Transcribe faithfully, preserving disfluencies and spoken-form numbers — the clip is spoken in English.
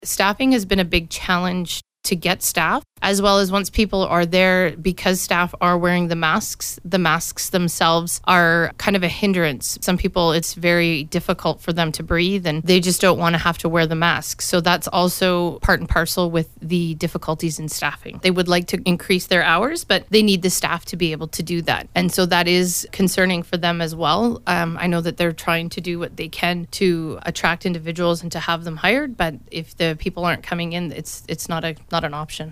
Staffing has been a big challenge to get staff, as well as once people are there, because staff are wearing the masks, the masks themselves are kind of a hindrance. Some people, it's very difficult for them to breathe and they just don't want to have to wear the mask. So that's also part and parcel with the difficulties in staffing. They would like to increase their hours, but they need the staff to be able to do that. And so that is concerning for them as well. Um, I know that they're trying to do what they can to attract individuals and to have them hired, but if the people aren't coming in, it's it's not a not an option.